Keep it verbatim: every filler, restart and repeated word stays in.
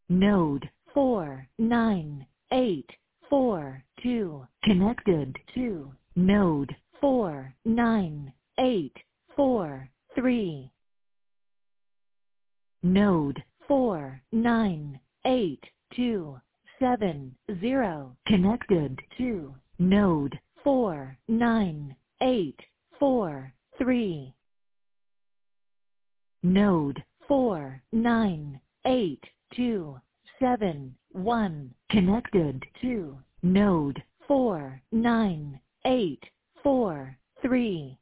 Node four nine eight four two connected to node four nine eight four three. Node four nine eight two seven zero connected to node four nine eight four three. Node four nine eight two seven one connected to node four nine eight four three.